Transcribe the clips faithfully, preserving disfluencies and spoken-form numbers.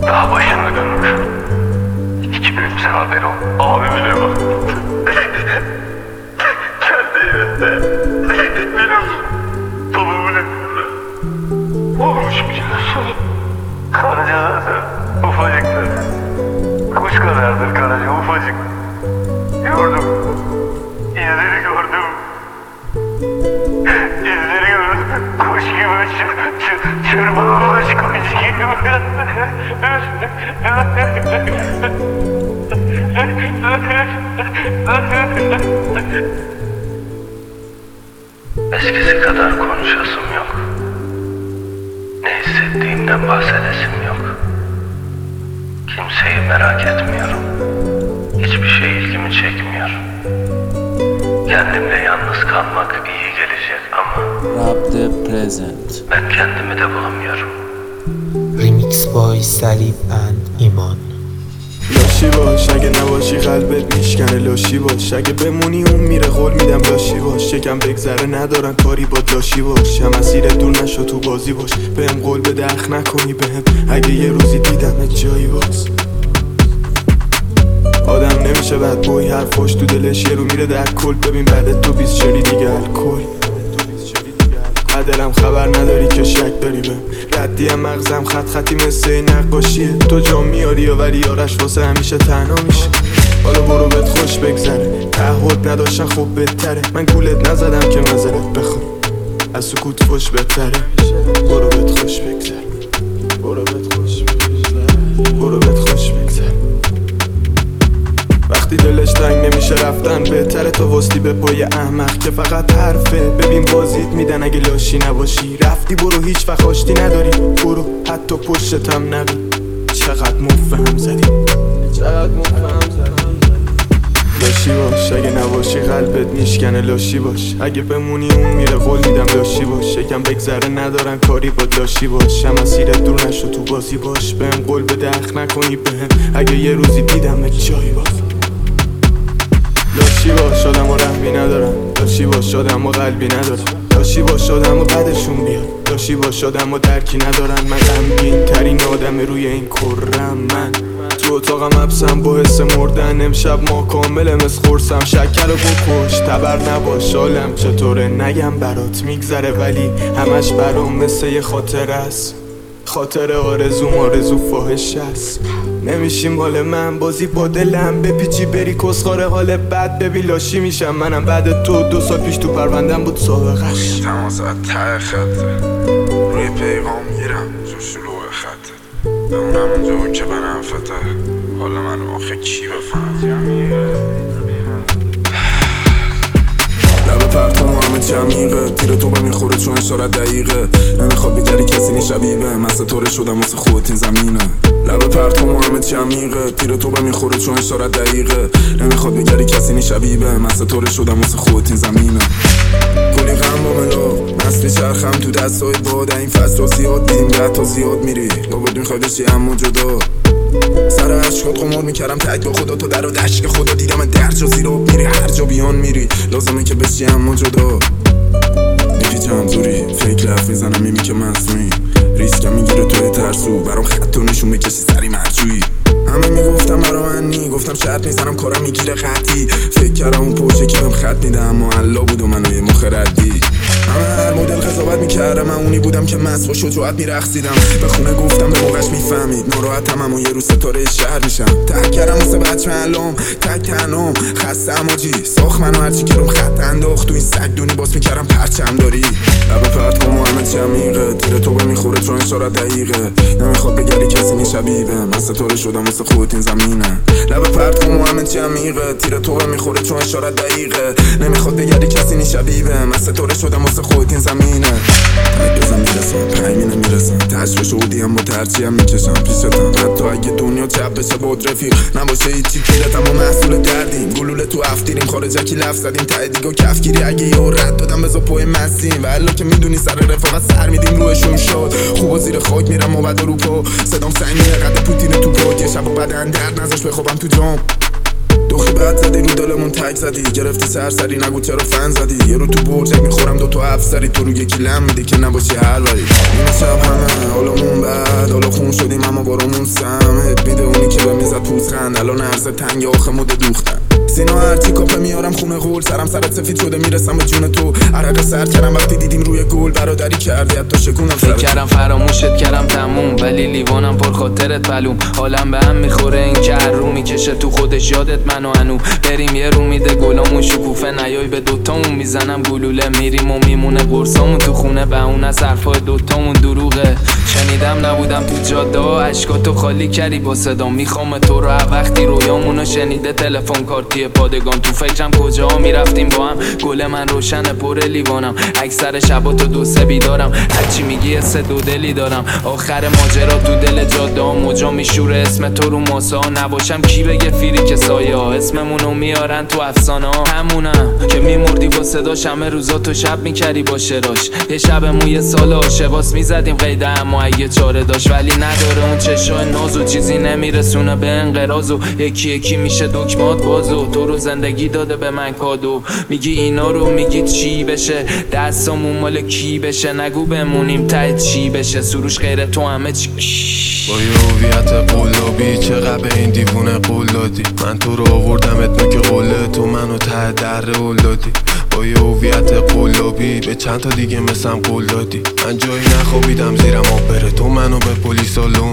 Daha başına dönmüş. Hiçbirimizin haberi yok. Abi bile bak. Kendi evinde. Benim babamın evinde. Olmuş bir şey. Karacadır. Ufacıktır. Kuş kadardır karaca, ufacık. Gördüm. İzleri gördüm. İzleri gördüm. Kuş gibi çır, çır, çırpınmış kuş gibi. Eskisi kadar konuşasım yok. Ne hissettiğimden bahsedesim yok. Kimseyi merak etmiyorum. Hiçbir şey ilgimi çekmiyor. Kendimle yalnız kalmak iyi gelecek ama Rap the present. ben kendimi de bulamıyorum. Remix by Salib and ایمان. لاشی باش اگه نباشی قلبت میشکنه، لاشی باش اگه بمونی اون میره قول میدم لاشی باش. یکم بگذره ندارن کاری با لاشی باش. هم مسیرت دور نشو تو بازی باش. بهم قول بده اخ نکنی بهم اگه یه روزی دیدمت جایی باز. آدم نمیشه بعد بایی حرفاش تو دلش یه رو میره در کل. ببین بعد تو بیست شری دیگه الکل. دلم خبر نداری که شک داری بهم. ردی مغزم خط خطی مثل نقاشیه. تو جا میاری یا ولی یارش واسه همیشه تنها میشه. حالا برو بهت خوش بگذره. تعهد نداشتن خب بهتره. من گولت نزدم که نظرت بخوام. از سکوت فوش بهتره. برو بهت خوش بگذره. برو بهت خوش بگذره. برو بهت خوش بگذره. وقتی دلش تنگ نمیشه رفتن بهتره تا وستی به پای احمق که فقط حرفه. ببین بازیت میدن اگه لاشی نباشی. رفتی برو هیچ وقت آشتی نداری. برو حتی پشتتم نبی. چقدر مفهم زدی. چقدر مفهم زدی. لاشی باش اگه نباشی قلبت میشکنه، لاشی باش اگه بمونی اون میره قول میدم لاشی باش. یکم بگذره ندارن کاری با لاشی باش. هم مسیرت دور نشو تو بازی باش. بهم قول بده اخ نکنی بهم اگه یه روزی دیدمت جایی باز. لاشی باش آدم و رحمی ندارم. لاشی باش آدم و قلبی ندارم. لاشی باش آدم و بعدشون بیاد. لاشی باش آدم و درکی ندارن. من غمگین ترین آدم روی این کرم. من تو اتاقم حبسم با حس مردن. امشب ما کامله مثل خورسم. شکر رو بکش تبر نباش. حالم چطوره نگم برات میگذره ولی همش برام مثل یه خاطره است. خاطر آرزوم آرزو فاحش است. نمیشیم مال من بازی با دلم. بپیچی بری کسخاره حال بد ببین لاشی میشم منم. بعد تو دو سال پیش تو پروندم بود سابقش. تماس از ته خطه روی پیغام میرم جو شلوغ خطه. بمونم اونجا که برم فته. حالا من آخه کی بفهم. لبه پرتامو همه جمیقه. تیر تو به میخوره چون اشارت دقیقه. نمیخواد بیجری کسی نی شبیبه. مثل طوره شدم واسه خودت این زمینه. لبه پرتامو همه جمیقه. تیر تو به میخوره چون اشارت دقیقه. نمیخواد بیجری کسی نی شبیبه. مثل طوره شدم واسه خودت این زمینه. کلی غم با ملو نسلی چرخم تو دستای باد. این فصل رو زیاد دیدیم ده تا زیاد میری. لابد میخوای بشی اما جدا. سر عشقات قمار میکردم تک با خدا. تو در و دشت خدا دیدم در جا زیر آب میری. هر جا بیان میری لازمه که بشی اما جدا. میپیچم زوری فکر لف میزنم میمی که مصنوعی. ریسکم میگیره توی ترسو. برام خط و نشون بکشی سری مرجویی. همه میگفتم برا من نی. گفتم شرط میزنم کارم میگیره خطی. فکر کردم اون پوچه که بهم خط میده اما الله بود و منو یه مخ ردی. همه هر مدل قضاوت میکردم. من اونی بودم که مست با شجاعت میرقصیدم. به خونه گفتم به موقعش میفهمید. ناراحتم اما یه روز ستاره شهر میشم. تک کردم واسه بچه علام. تک تنام خستم آجی. ساخت منو هرچی که روم خط انداخت. تو این سگ دونی باز میکردم پرچم داری. لبه پرت کن همه جمیقه. تیر تو به میخوره چون اشارت دقیقه. نمیخواد بگری کسی نی شبیبه. من ستاره شدم واسه خودت این زمینه. لبه پرت کن همه جمیقه. تیر تو به میخوره چون اشارت دقیقه. نمیخواد بگری کسی نی شبیبه. من ستاره شدم واسه خودت این زمینه. تک بزن میرسم پایمینه میرسم. تشو شودیم با ترچیم میکشم پیشتم. حتی اگه دنیا چپ بشه بود رفیق نباشه هیچی کیرتم و محصول دردیم. گلوله تو افتیریم خارجکی لف زدیم. ته دیگه کفگیری اگه یه رد دادم بزا پای مسیم. والا که میدونی سر رفاقت سر میدیم روشون شد. خوبا زیر خاک میرم و بعد رو پا. صدام سنگینه قد پوتین تو پا. یه شب و بدن درد نزاش بخوابم تو جام. شوخی بعد زدی رو دلمون تک زدی، گرفتی سرسری نگو چرا فن زدی. یه رو تو برجک میخورم دو تا افسری، تو رو یکی لم میدی که نباشی هر وری. این شب همه حالمون بد، حالا خون شدیم اما بارمون سمت میده. اونی که به میزد پوزخند الان عرض تنگ آخه مده دوختن. سینا هرچی کافه میارم خونه غول، سرم سرت سفید شده میرسم به جون تو. عرق سر کردم وقتی دیدیم روی گل، برادری کردی حتی شکونم فکر کردم فراموشت کردم تموم، ولی لیوانم پر خاطرت بلوم. حالم به هم میخوره این که هر رو میکشه تو خودش یادت منو انو. بریم یه رو میده گلامون شکوفه، نیای به دوتامون میزنم گلوله. میریم و میمونه قرصامون تو خونه، به اون از حرفای دوتامون دروغه. شنیدم نبودم تو جاده ها، عشقاتو خالی کردی با صدا. میخوام تو رو وقتی رویامونو شنیده تلفن کارتی پادگان. تو فکرم کجا میرفتیم با هم، گل من روشن پر لیوانم. اکثر شبا تو دو سه بیدارم، هرچی میگی سه دو دلی دارم. آخر ماجرا تو دل جاده ها موجا میشوره اسم تو رو ماسا. نباشم کی بگه فیری که سایه ها اسممونو میارن تو افسانه ها. همونم که میمردی با صداش، همه روزا تو شب میکردی با شراش. یه شب موی سال عاشقاس میزدیم قیده، اما اگه چاره داشت ولی نداره. اون چشای نازو چیزی نمیرسونه به انقراض، و یکی یکی میشه دکمات بازو. تو رو زندگی داده به من کادو، میگی اینا رو میگی چی بشه، دستامون مال کی بشه. نگو بمونیم ته چی بشه، سروش غیر تو همه چی. با یه هویت قلابی چقدر به این دیوونه قول دادی. من تو رو آوردم اتنو که قله تو منو ته در قول دادی. با یه هویت قلابی به چند تا دیگه مثلم قول دادی. من جایی نخوابیدم زیرم آب بره، تو منو به پلیس آلوم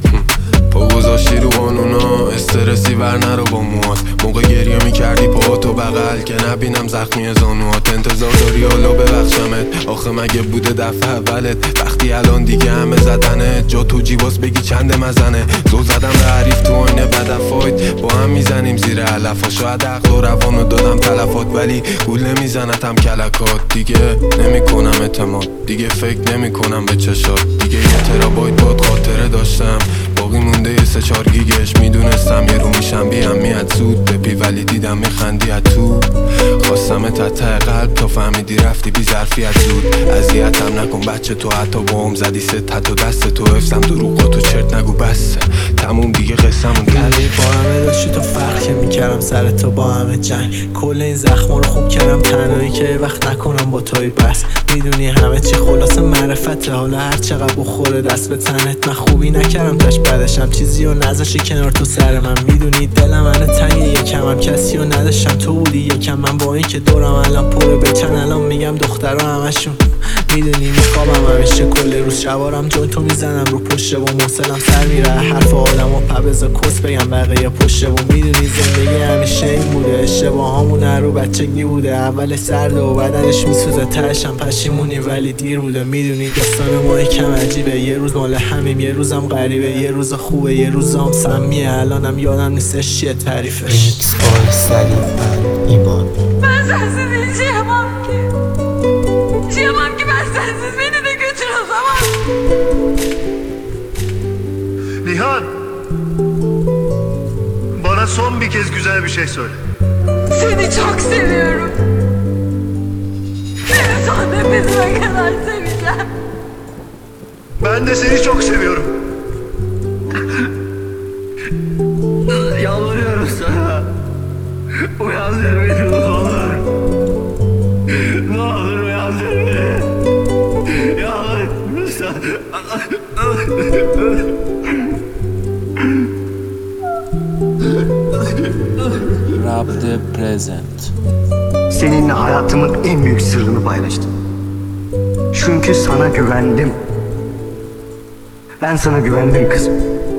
پا گذاشتی رو قانونا. استرسی ور نرو با موهات، موقع گریه میکردی پا تو بغل که نبینم زخمی زانوات. انتظار داری حالا ببخشمت، آخه مگه بوده دفعه اولت؟ وقتی الان دیگه همه زدنه، جا تو جیباس بگی چند مزنه. زو زدم به حریف تو آینه بدفایت، با هم میزنیم زیر علفا. شاید عقل و روانو دادم تلفات، ولی گول نمیزنتم کلکات. دیگه نمیکنم اعتماد، دیگه فکر نمیکنم به چشات. دیگه یه ترابایت باد خاطره داشتم، باقی مونده یه سه چار گیگش. میدونستم یه رو میشم بی اهمیت زود بپی، ولی دیدم میخندی از تو. خواستم تته قلب تا فهمیدی رفتی بی ظرفیت زود. اذیتم نکن بچه تو، حتی با هم زدی سه تت و دست تو. حفظم دروغاتو چرت نگو بسه، تموم دیگه قصمون تلی. با همه داشتی تو فرق که میکردم سر تو با همه جنگ. کل این زخما رو خوب کردم تنهایی که وقت نکنم با توی بس. میدونی همه چی خلاص معرفته، حالا هر چقدر بخوره دست به تنت. من خوبی نکردم تاش بعدشم چیزی و نذاشی کنار تو سر من. میدونی دلم منو تنگه یکم، هم کسی و نداشتم تو بودی یکم. من با این که دورم الان پره بچن، الان میگم دخترها همشون. میدونی میخوابم همیشه کل روز، شوارم جون تو میزنم رو پشته و موصلم سر میره حرف آدم و پبزا کس بگم بقیه پشته. و میدونی زندگی همیشه این بوده، اشتباهامون رو بچگی بوده. اولش سرده و بدنش میسوزه، تهشم پشیمونی ولی دیر بوده. میدونی داستان ما یکم عجیبه، یه روز مال همیم یه روزم غریبه. یه روز خوبه یه روزم سمیه، الانم یادم نیستش چیه تعریفش. ریمیکس بای سلیب اند ایمان. من sensiz yaşayamam ki. Yaşayamam ki ben sensiz, beni de götür o zaman. Nihan, bana son bir kez güzel bir şey söyle. Seni çok seviyorum. Seni son nefesime kadar seveceğim. Ben de seni çok seviyorum. Yalvarıyorum sana. Uyandır beni ne olur. Ne olur uyandır beni. Yalvarıyorum sana. Rap the present. Seninle hayatımın en büyük sırrını paylaştım. Çünkü sana güvendim. Ben sana güvendim kızım.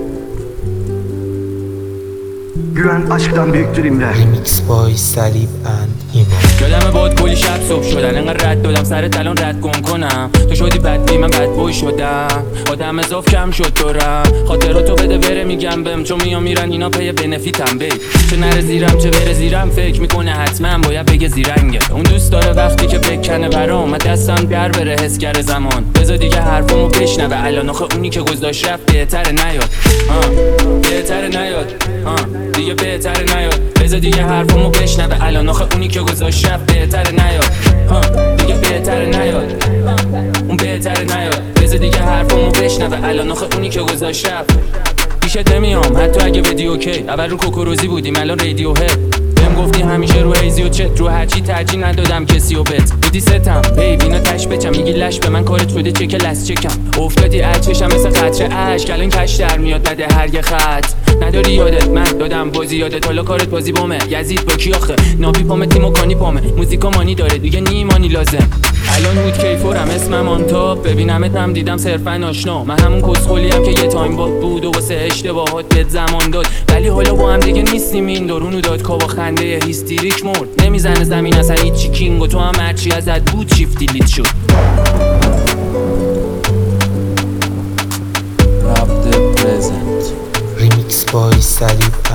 Güven aşktan büyüktür İmre. ریمیکس بای سلیب اند ایمان. یادمه باد کلی شب صبح شدن، انقدر رد دادم سرت الان رد گم کنم. تو شدی بدبی من بد بوی شدم، آدم اضاف کم شد دورم. خاطراتو بده بره میگم بهم، چون میام میرن اینا پی بنفیتم. بی چه نره زیرم چه بره زیرم، فکر میکنه حتما باید بگه زیرنگه. اون دوست داره وقتی که بکنه برام، من دستم در بره حسگر زمان. بذار دیگه حرفمو بشنوه الان، آخه اونی که گذاشت رفت بهتره نیاد. بهتره نیاد دیگه، بهتره نیاد. بذار دیگه حرفمو بشنوه الان، آخه اونی که گذاشت رفت بهتره نیاد. دیگه بهتره نیاد، اون بهتره نیاد. بذار دیگه حرفمو بشنوه الان، آخه اونی که گذاشت رفت پیشت نمیام حتی اگه بدی اوکی. اول رو کوکوروزی بودیم الان رادیو هد. بهم گفتی همیشه رو هیزی و چت، رو هرچی ترجیح ندادم کسی و بت. بودی ستم بیبی اینا تش بچم، میگی لش به من کارت شده چک لس چکم. افتادی اچشم مثل قطره اشک، الان کش در میاد بده هر یه خط. نداری یادت من دادم بازی یادت، حالا کارت بازی بامه. یزید با کی آخه ناپی پامه تیمو کانی پامه. موزیکا مانی داره دیگه نیمانی لازم. الان بود کیفورم اسمم آن تاپ، ببینمت هم دیدم صرفا آشنا. من همون کسخولیم که یه تایم باد بود و واسه اشتباهات بهت زمان داد. ولی حالا با هم دیگه نیستیم، این درونو داد کا با خنده هیستریک مرد. نمیزنه زمین اصلا هیچی کینگ و تو هم هرچی ازت بود شیفتی لیت شد. Rap the present. Remix boy Salib.